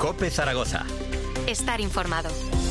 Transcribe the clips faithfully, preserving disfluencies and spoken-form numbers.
COPE Zaragoza. Estar informado.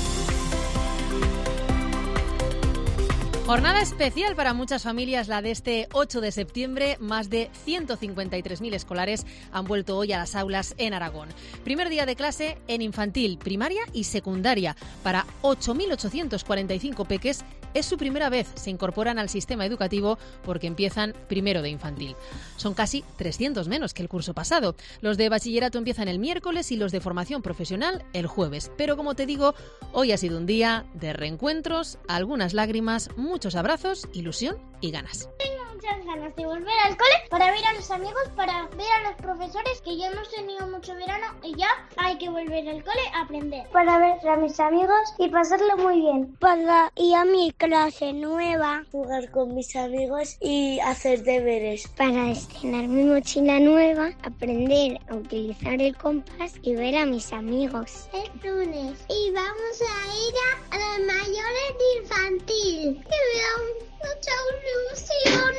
Jornada especial para muchas familias, la de este ocho de septiembre. Más de ciento cincuenta y tres mil escolares han vuelto hoy a las aulas en Aragón. Primer día de clase en infantil, primaria y secundaria. Para ocho mil ochocientos cuarenta y cinco peques es su primera vez. Se incorporan al sistema educativo porque empiezan primero de infantil. Son casi trescientos menos que el curso pasado. Los de bachillerato empiezan el miércoles y los de formación profesional el jueves. Pero como te digo, hoy ha sido un día de reencuentros, algunas lágrimas, muchos abrazos, ilusión y ganas. Tengo muchas ganas de volver al cole para ver a los amigos, para ver a los profesores, que ya hemos tenido mucho verano y ya hay que volver al cole a aprender. Para ver a mis amigos y pasarlo muy bien. Para ir a mi clase nueva, jugar con mis amigos y hacer deberes. Para estrenar mi mochila nueva, aprender a utilizar el compás y ver a mis amigos. Es lunes y vamos a ir a, a los mayores de infantil. Que me da mucha ilusión.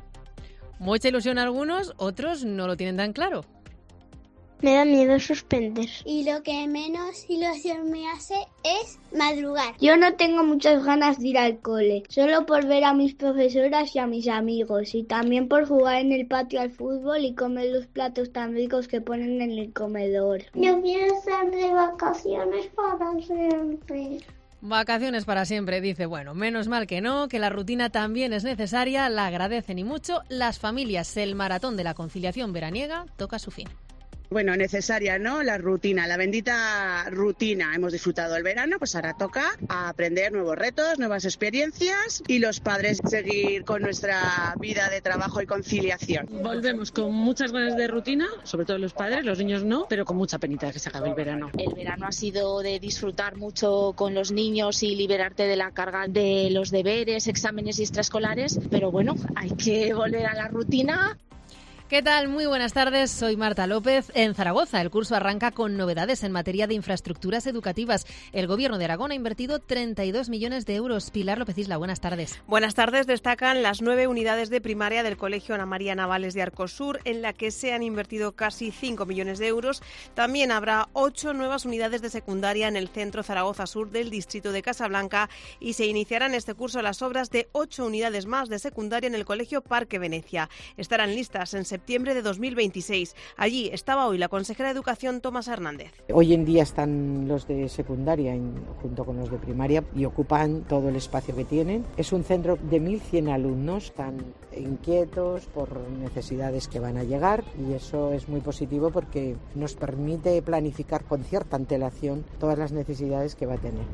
Mucha ilusión a algunos, otros no lo tienen tan claro. Me da miedo suspender. Y lo que menos ilusión me hace es madrugar. Yo no tengo muchas ganas de ir al cole, solo por ver a mis profesoras y a mis amigos, y también por jugar en el patio al fútbol y comer los platos tan ricos que ponen en el comedor. Yo quiero estar de vacaciones para siempre. Vacaciones para siempre, dice. Bueno, menos mal que no, que la rutina también es necesaria, la agradecen y mucho las familias. El maratón de la conciliación veraniega toca su fin. Bueno, necesaria, ¿no? La rutina, la bendita rutina. Hemos disfrutado el verano, pues ahora toca aprender nuevos retos, nuevas experiencias y los padres seguir con nuestra vida de trabajo y conciliación. Volvemos con muchas ganas de rutina, sobre todo los padres, los niños no, pero con mucha penita de que se acabe el verano. El verano ha sido de disfrutar mucho con los niños y liberarte de la carga de los deberes, exámenes y extraescolares, pero bueno, hay que volver a la rutina. ¿Qué tal? Muy buenas tardes, soy Marta López. En Zaragoza el curso arranca con novedades en materia de infraestructuras educativas. El Gobierno de Aragón ha invertido treinta y dos millones de euros. Pilar López Isla, buenas tardes. Buenas tardes. Destacan las nueve unidades de primaria del Colegio Ana María Navales de Arcosur, en la que se han invertido casi cinco millones de euros. También habrá ocho nuevas unidades de secundaria en el centro Zaragoza Sur del distrito de Casablanca y se iniciarán este curso las obras de ocho unidades más de secundaria en el Colegio Parque Venecia. Estarán listas en septiembre septiembre de dos mil veintiséis. Allí estaba hoy la consejera de Educación, Tomasa Hernández. Hoy en día están los de secundaria en, junto con los de primaria y ocupan todo el espacio que tienen. Es un centro de mil cien alumnos, están inquietos por necesidades que van a llegar y eso es muy positivo porque nos permite planificar con cierta antelación todas las necesidades que va a tener.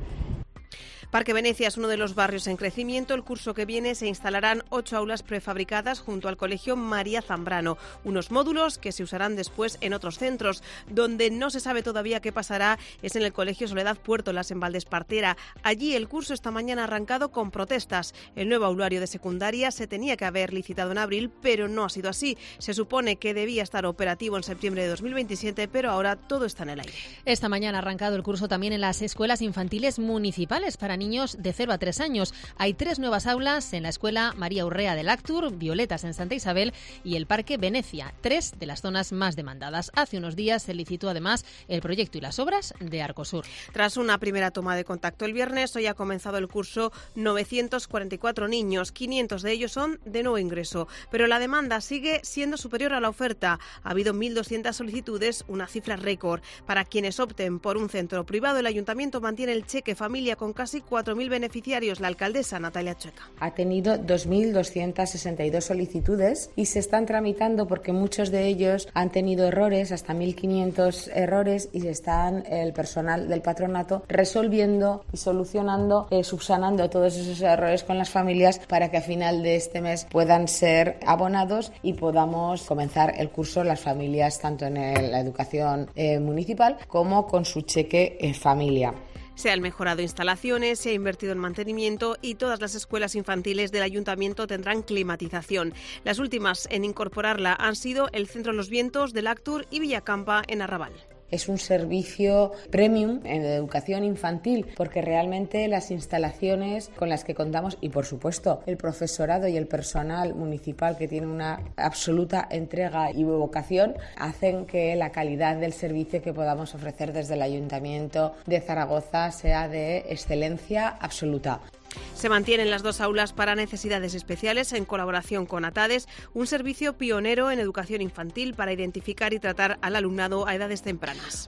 Parque Venecia es uno de los barrios en crecimiento. El curso que viene se instalarán ocho aulas prefabricadas junto al Colegio María Zambrano, unos módulos que se usarán después en otros centros. Donde no se sabe todavía qué pasará es en el Colegio Soledad Puertolas en Valdespartera. Allí el curso esta mañana ha arrancado con protestas. El nuevo aulario de secundaria se tenía que haber licitado en abril, pero no ha sido así. Se supone que debía estar operativo en septiembre de dos mil veintisiete, pero ahora todo está en el aire. Esta mañana ha arrancado el curso también en las escuelas infantiles municipales para niños de cero a tres años. Hay tres nuevas aulas en la Escuela María Urrea del Actur, Violetas en Santa Isabel y el Parque Venecia, tres de las zonas más demandadas. Hace unos días se licitó además el proyecto y las obras de Arcosur. Tras una primera toma de contacto el viernes, hoy ha comenzado el curso novecientos cuarenta y cuatro niños, quinientos de ellos son de nuevo ingreso, pero la demanda sigue siendo superior a la oferta. Ha habido mil doscientas solicitudes, una cifra récord. Para quienes opten por un centro privado, el Ayuntamiento mantiene el cheque familia con casi cuatro mil beneficiarios. La alcaldesa Natalia Chueca. Ha tenido dos mil doscientas sesenta y dos solicitudes y se están tramitando porque muchos de ellos han tenido errores, hasta mil quinientos errores, y están el personal del patronato resolviendo y solucionando, eh, subsanando todos esos errores con las familias para que a final de este mes puedan ser abonados y podamos comenzar el curso las familias tanto en el, la educación eh, municipal como con su cheque eh, familia. Se han mejorado instalaciones, se ha invertido en mantenimiento y todas las escuelas infantiles del Ayuntamiento tendrán climatización. Las últimas en incorporarla han sido el Centro Los Vientos del Actur y Villacampa en Arrabal. es un servicio premium en educación infantil, porque realmente las instalaciones con las que contamos y, por supuesto, el profesorado y el personal municipal, que tiene una absoluta entrega y vocación, hacen que la calidad del servicio que podamos ofrecer desde el Ayuntamiento de Zaragoza sea de excelencia absoluta. Se mantienen las dos aulas para necesidades especiales en colaboración con ATADES, un servicio pionero en educación infantil para identificar y tratar al alumnado a edades tempranas.